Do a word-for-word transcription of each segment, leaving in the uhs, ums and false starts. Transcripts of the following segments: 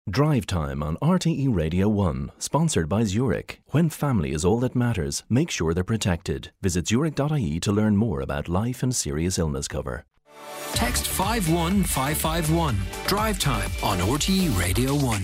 Drive Time on R T E Radio one, sponsored by Zurich. When family is all that matters, make sure they're protected. Visit zurich dot I E to learn more about life and serious illness cover. Text five one five five one. Drive Time on R T E Radio one.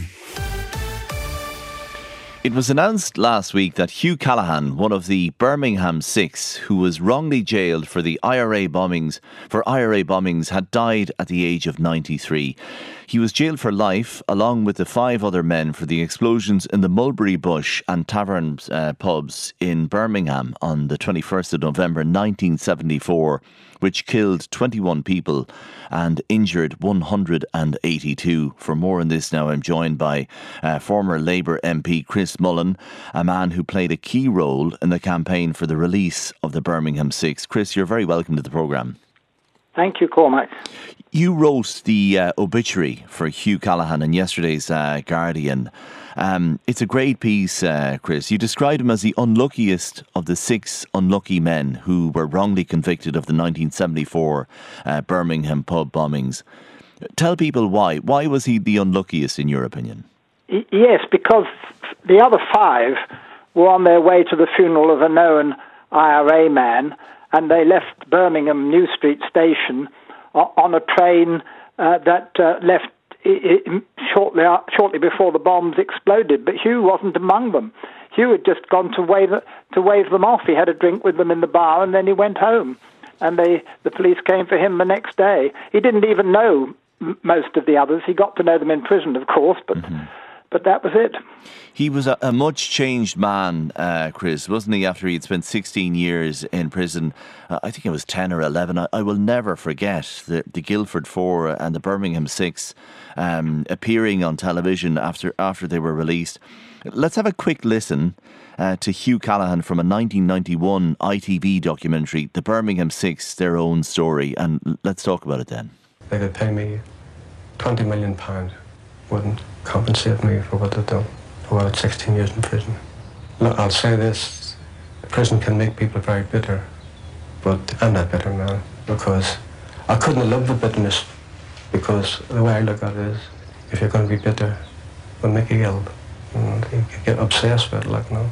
It was announced last week that Hugh Callaghan, one of the Birmingham Six, who was wrongly jailed for the I R A bombings, for I R A bombings, had died at the age of ninety-three. He was jailed for life, along with the five other men, for the explosions in the Mulberry Bush and Tavern uh, pubs in Birmingham on the twenty-first of November nineteen seventy-four, which killed twenty-one people and injured one hundred eighty-two. For more on this now, I'm joined by uh, former Labour M P Chris Mullen, a man who played a key role in the campaign for the release of the Birmingham Six. Chris, you're very welcome to the programme. Thank you, Cormac. You wrote the uh, obituary for Hugh Callaghan in yesterday's uh, Guardian. Um, it's a great piece, uh, Chris. You described him as the unluckiest of the six unlucky men who were wrongly convicted of the nineteen seventy-four uh, Birmingham pub bombings. Tell people why. Why was he the unluckiest, in your opinion? Yes, because the other five were on their way to the funeral of a known I R A man, and they left Birmingham New Street Station on a train uh, that uh, left I- I- shortly shortly before the bombs exploded. But Hugh wasn't among them. Hugh had just gone to wave to wave them off. He had a drink with them in the bar, and then he went home. And they the police came for him the next day. He didn't even know m- most of the others. He got to know them in prison, of course, but. Mm-hmm. But that was it. He was a, a much changed man, uh, Chris, wasn't he, after he'd spent sixteen years in prison? Uh, I think it was ten or eleven. I, I will never forget the, the Guildford Four and the Birmingham Six um, appearing on television after, after they were released. Let's have a quick listen uh, to Hugh Callaghan from a nineteen ninety-one I T V documentary, The Birmingham Six, Their Own Story. And let's talk about it then. They could pay me twenty million pounds. Wouldn't compensate me for what they've done. For what, sixteen years in prison. Look, I'll say this, prison can make people very bitter, but I'm not bitter now, because I couldn't have lived with bitterness, because the way I look at it is, if you're going to be bitter, it'll make you ill, and you get obsessed with it, like, no.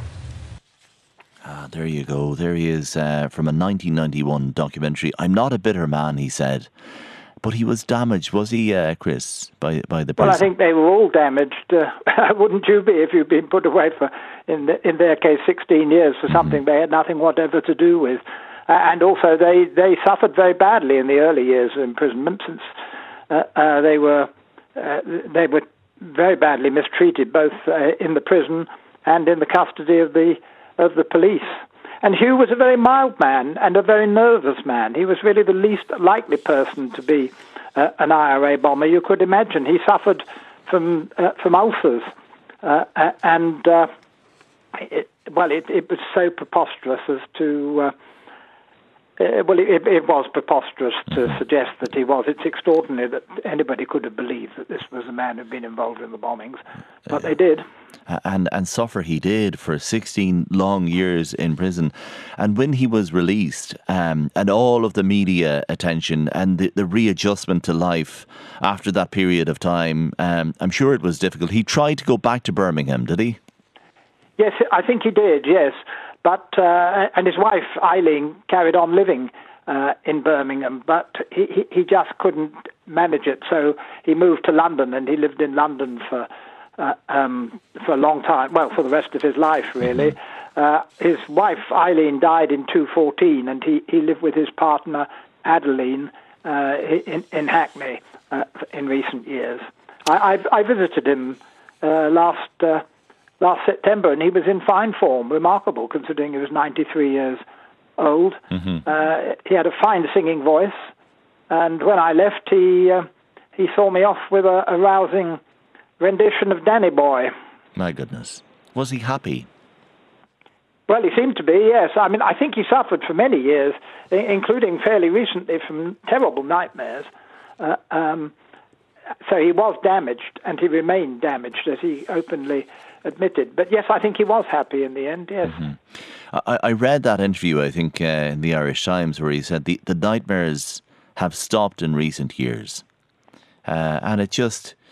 Ah, there you go. There he is uh, from a nineteen ninety-one documentary. I'm not a bitter man, he said. But he was damaged, was he, uh, Chris, by by the prison? Well, I think they were all damaged. Uh, wouldn't you be if you'd been put away for, in the, in their case, sixteen years for something mm-hmm. they had nothing whatever to do with? Uh, and also, they, they suffered very badly in the early years of imprisonment, since uh, uh, they were uh, they were very badly mistreated, both uh, in the prison and in the custody of the of the police. And Hugh was a very mild man and a very nervous man. He was really the least likely person to be uh, an I R A bomber you could imagine. He suffered from uh, from ulcers, uh, and uh, it, well, it, it was so preposterous as to. Uh, Uh, well, it, it was preposterous to mm-hmm. suggest that he was. It's extraordinary that anybody could have believed that this was a man who'd been involved in the bombings, but uh, they did. And and suffer he did for sixteen long years in prison. And when he was released, um, and all of the media attention and the, the readjustment to life after that period of time, um, I'm sure it was difficult. He tried to go back to Birmingham, did he? Yes, I think he did, yes. But uh, and his wife Eileen carried on living uh, in Birmingham, but he, he just couldn't manage it. So he moved to London, and he lived in London for uh, um, for a long time. Well, for the rest of his life, really. Mm-hmm. Uh, his wife Eileen died in two fourteen, and he, he lived with his partner Adeline uh, in, in Hackney uh, in recent years. I, I, I visited him uh, last. Uh, Last September, and he was in fine form, remarkable considering he was ninety-three years old. Mm-hmm. Uh, he had a fine singing voice, and when I left, he uh, he saw me off with a, a rousing rendition of Danny Boy. My goodness. Was he happy? Well, he seemed to be, yes. I mean, I think he suffered for many years, including fairly recently from terrible nightmares. Uh, um, so he was damaged, and he remained damaged, as he openly admitted. But yes, I think he was happy in the end, yes. Mm-hmm. I, I read that interview, I think, uh, in the Irish Times, where he said the, the nightmares have stopped in recent years. Uh, and it just,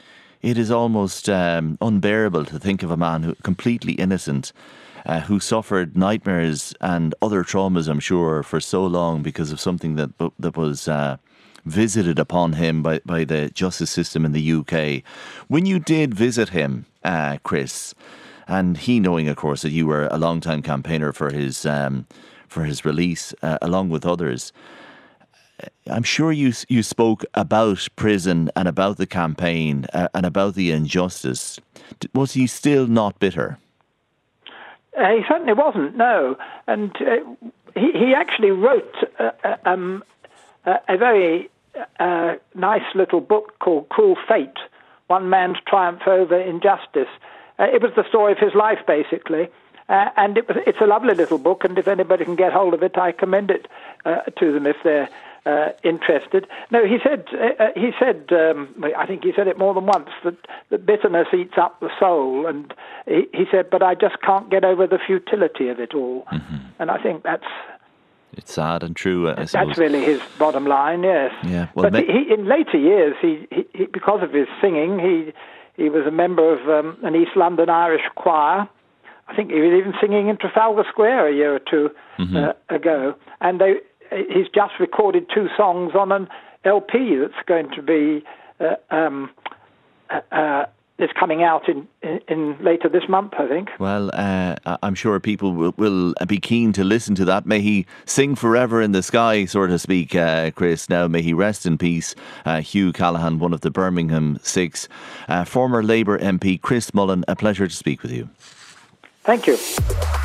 it is almost um, unbearable to think of a man who completely innocent, uh, who suffered nightmares and other traumas, I'm sure, for so long because of something that that was uh, visited upon him by, by the justice system in the U K. When you did visit him, uh, Chris, and he knowing, of course, that you were a long-time campaigner for his um, for his release, uh, along with others, I'm sure you you spoke about prison and about the campaign uh, and about the injustice. Was he still not bitter? Uh, he certainly wasn't, no. And uh, he, he actually wrote uh, um, uh, a very uh, nice little book called Cruel Fate, One Man's Triumph Over Injustice. Uh, it was the story of his life, basically. Uh, and it was, it's a lovely little book, and if anybody can get hold of it, I commend it uh, to them if they're uh, interested. No, he said, uh, he said, um, I think he said it more than once, that, that bitterness eats up the soul. And he, he said, but I just can't get over the futility of it all. Mm-hmm. And I think that's... It's sad and true, I suppose. That's really his bottom line, yes. Yeah, well, but ma- he, in later years, he, he, he because of his singing, he he was a member of um, an East London Irish choir. I think he was even singing in Trafalgar Square a year or two mm-hmm. uh, ago. And they, he's just recorded two songs on an L P that's going to be uh, um, uh, is coming out in, in, in later this month, I think. Well, uh, I'm sure people will, will be keen to listen to that. May he sing forever in the sky, so to speak, uh, Chris. Now, may he rest in peace. Uh, Hugh Callaghan, one of the Birmingham Six. Uh, former Labour M P Chris Mullen, a pleasure to speak with you. Thank you.